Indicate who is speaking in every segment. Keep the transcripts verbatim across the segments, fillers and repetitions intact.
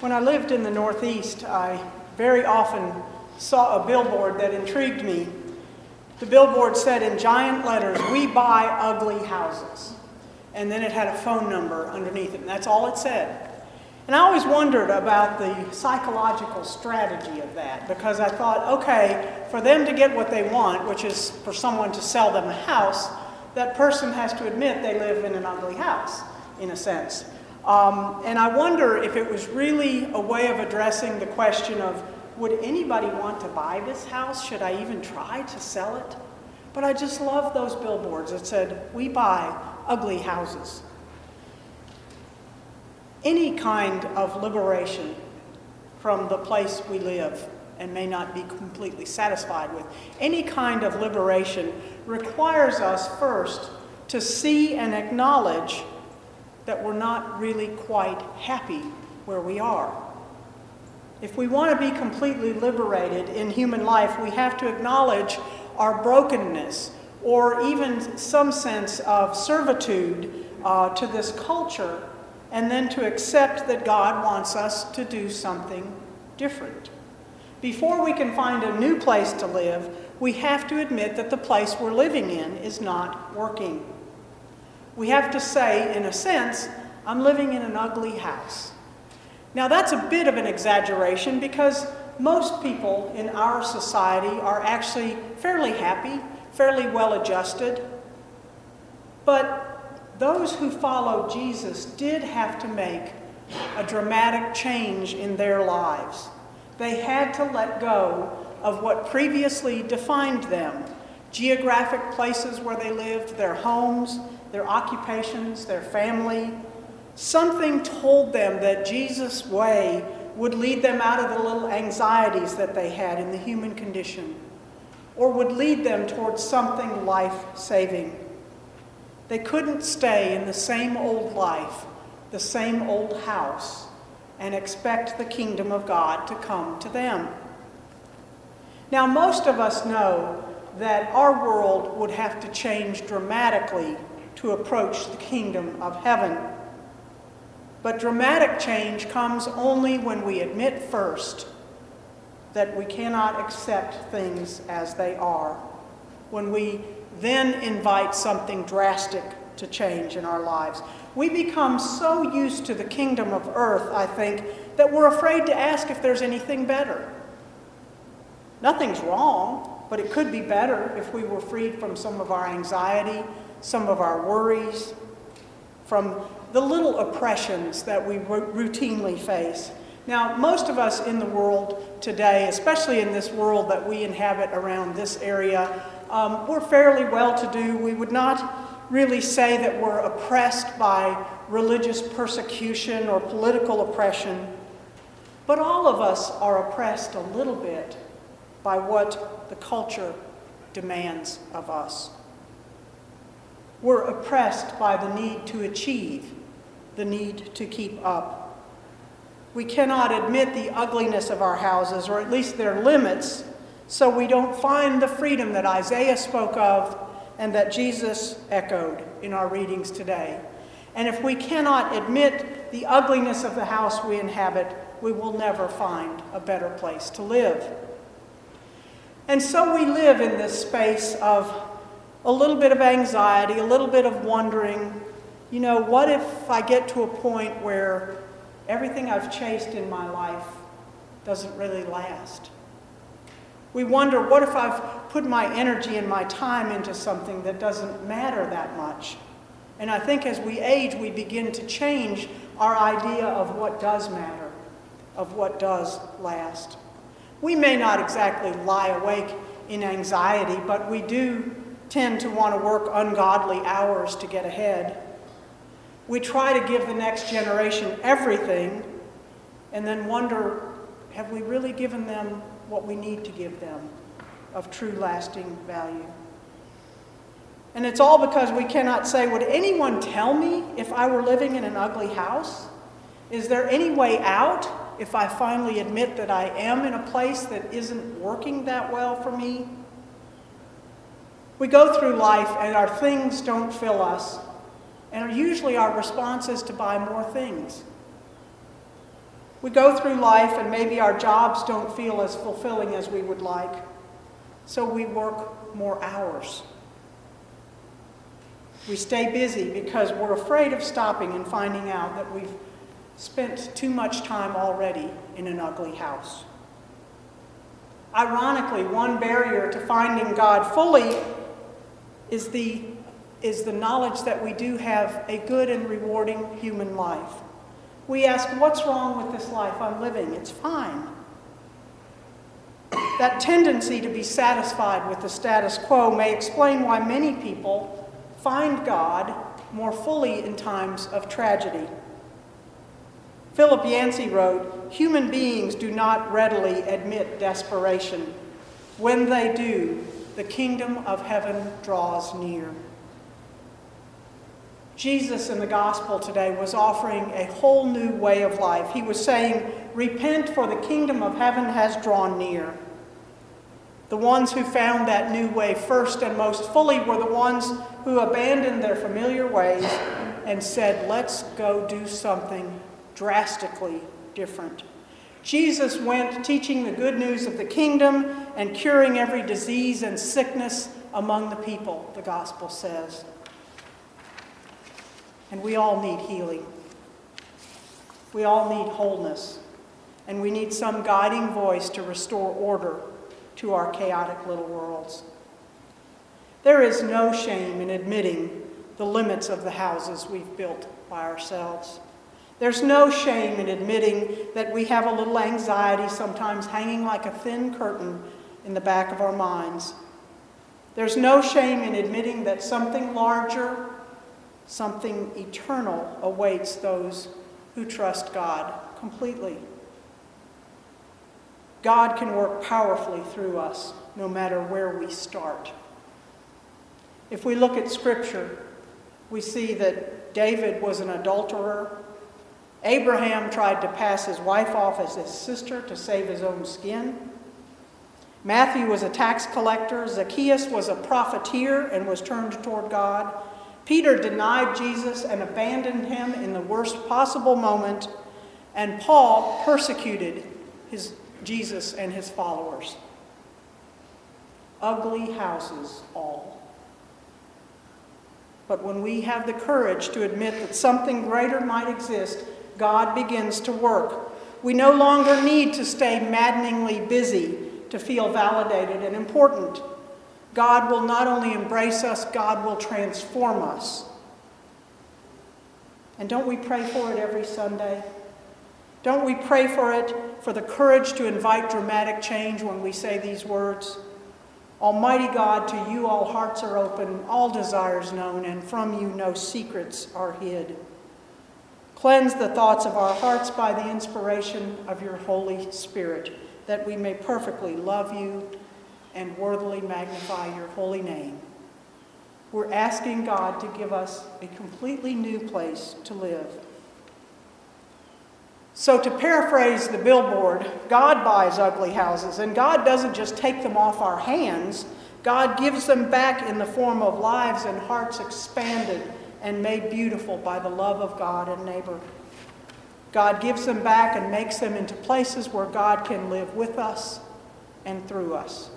Speaker 1: When I lived in the Northeast, I very often saw a billboard that intrigued me. The billboard said in giant letters, "We buy ugly houses." And then it had a phone number underneath it, and that's all it said. And I always wondered about the psychological strategy of that, because I thought, okay, for them to get what they want, which is for someone to sell them a house, that person has to admit they live in an ugly house, in a sense. Um, and I wonder if it was really a way of addressing the question of, would anybody want to buy this house? Should I even try to sell it? But I just love those billboards that said, "We buy ugly houses." Any kind of liberation from the place we live and may not be completely satisfied with, any kind of liberation requires us first to see and acknowledge that we're not really quite happy where we are. If we want to be completely liberated in human life, we have to acknowledge our brokenness, or even some sense of servitude uh, to this culture, and then to accept that God wants us to do something different. Before we can find a new place to live, we have to admit that the place we're living in is not working. We have to say, in a sense, I'm living in an ugly house. Now that's a bit of an exaggeration, because most people in our society are actually fairly happy, fairly well adjusted. But those who follow Jesus did have to make a dramatic change in their lives. They had to let go of what previously defined them: geographic places where they lived, their homes, their occupations, their family. Something told them that Jesus' way would lead them out of the little anxieties that they had in the human condition, or would lead them towards something life-saving. They couldn't stay in the same old life, the same old house, and expect the kingdom of God to come to them. Now, most of us know that our world would have to change dramatically to approach the kingdom of heaven. But dramatic change comes only when we admit first that we cannot accept things as they are, when we then invite something drastic to change in our lives. We become so used to the kingdom of earth, I think, that we're afraid to ask if there's anything better. Nothing's wrong, but it could be better if we were freed from some of our anxiety, some of our worries, from the little oppressions that we routinely face. Now, most of us in the world today, especially in this world that we inhabit around this area, um, we're fairly well-to-do. We would not really say that we're oppressed by religious persecution or political oppression, but all of us are oppressed a little bit by what the culture demands of us. We're oppressed by the need to achieve, the need to keep up. We cannot admit the ugliness of our houses, or at least their limits, so we don't find the freedom that Isaiah spoke of and that Jesus echoed in our readings today. And if we cannot admit the ugliness of the house we inhabit, we will never find a better place to live. And so we live in this space of a little bit of anxiety, a little bit of wondering, you know, what if I get to a point where everything I've chased in my life doesn't really last? We wonder, what if I've put my energy and my time into something that doesn't matter that much? And I think as we age, we begin to change our idea of what does matter, of what does last. We may not exactly lie awake in anxiety, but we do tend to want to work ungodly hours to get ahead. We try to give the next generation everything and then wonder, have we really given them what we need to give them of true lasting value? And it's all because we cannot say, would anyone tell me if I were living in an ugly house? Is there any way out if I finally admit that I am in a place that isn't working that well for me? We go through life and our things don't fill us, and usually our response is to buy more things. We go through life and maybe our jobs don't feel as fulfilling as we would like, so we work more hours. We stay busy because we're afraid of stopping and finding out that we've spent too much time already in an ugly house. Ironically, one barrier to finding God fully is the, is the knowledge that we do have a good and rewarding human life. We ask, what's wrong with this life I'm living? It's fine. That tendency to be satisfied with the status quo may explain why many people find God more fully in times of tragedy. Philip Yancey wrote, "Human beings do not readily admit desperation. When they do, the kingdom of heaven draws near." Jesus in the gospel today was offering a whole new way of life. He was saying, "Repent, for the kingdom of heaven has drawn near." The ones who found that new way first and most fully were the ones who abandoned their familiar ways and said, "Let's go do something drastically different." Jesus went teaching the good news of the kingdom and curing every disease and sickness among the people, the gospel says. And we all need healing. We all need wholeness. And we need some guiding voice to restore order to our chaotic little worlds. There is no shame in admitting the limits of the houses we've built by ourselves. There's no shame in admitting that we have a little anxiety sometimes hanging like a thin curtain in the back of our minds. There's no shame in admitting that something larger, something eternal awaits those who trust God completely. God can work powerfully through us, no matter where we start. If we look at Scripture, we see that David was an adulterer. Abraham tried to pass his wife off as his sister to save his own skin. Matthew was a tax collector. Zacchaeus was a profiteer and was turned toward God. Peter denied Jesus and abandoned him in the worst possible moment. And Paul persecuted his Jesus and his followers. Ugly houses all. But when we have the courage to admit that something greater might exist, God begins to work. We no longer need to stay maddeningly busy to feel validated and important. God will not only embrace us, God will transform us. And don't we pray for it every Sunday? Don't we pray for it, for the courage to invite dramatic change when we say these words? Almighty God, to you all hearts are open, all desires known, and from you no secrets are hid. Cleanse the thoughts of our hearts by the inspiration of your Holy Spirit, that we may perfectly love you and worthily magnify your holy name. We're asking God to give us a completely new place to live. So to paraphrase the billboard, God buys ugly houses, and God doesn't just take them off our hands. God gives them back in the form of lives and hearts expanded and made beautiful by the love of God and neighbor. God gives them back and makes them into places where God can live with us and through us.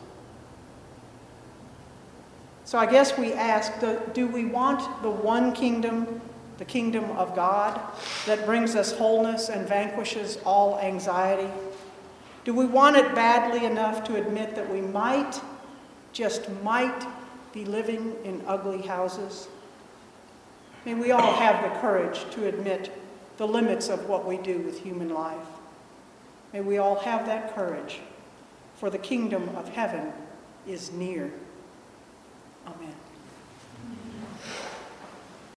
Speaker 1: So I guess we ask, do we want the one kingdom, the kingdom of God, that brings us wholeness and vanquishes all anxiety? Do we want it badly enough to admit that we might, just might, be living in ugly houses? May we all have the courage to admit the limits of what we do with human life. May we all have that courage, for the kingdom of heaven is near. Amen.